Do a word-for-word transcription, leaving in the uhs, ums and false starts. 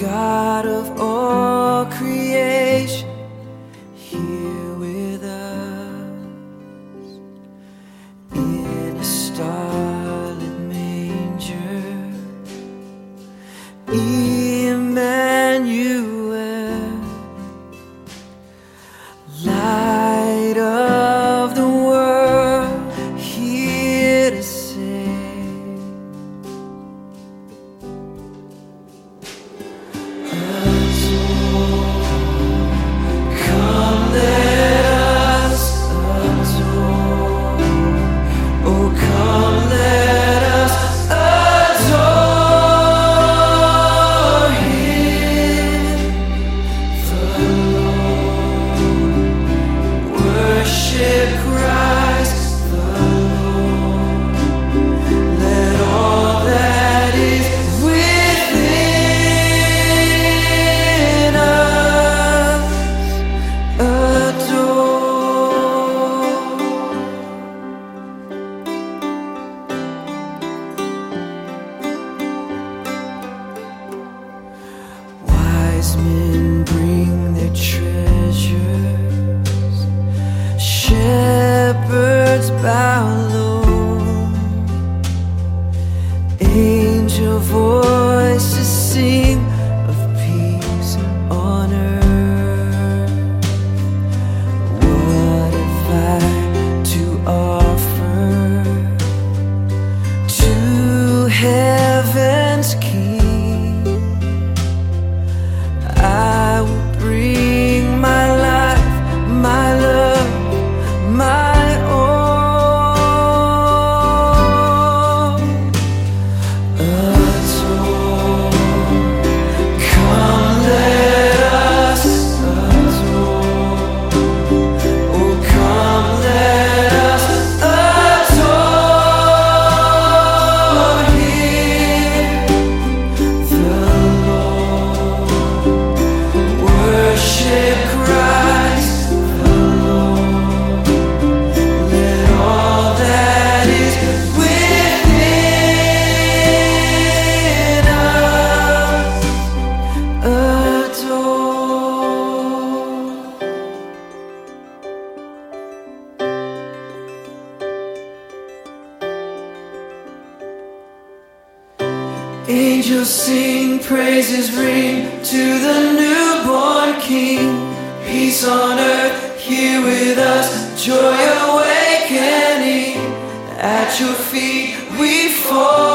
God of all creation, here with us in a starlit manger. Emmanuel, light of the world, here to save. Adore, come let us adore. Oh, come let us adore Him, the Lord. Worship Christ the Lord. Let all that is within us adore. Wise men bring their treasures, shepherds bow low, angel voices sing of peace on earth. What have I to offer to heaven's King? I will bring my life, my love, my all. Adore, come let us adore. Oh, come let us adore Him, the Lord. Worship Christ the Lord. Let all that is within us adore. Angels sing, praises ring to the newborn King. Peace on earth, here with us, joy awakening. At your feet we fall.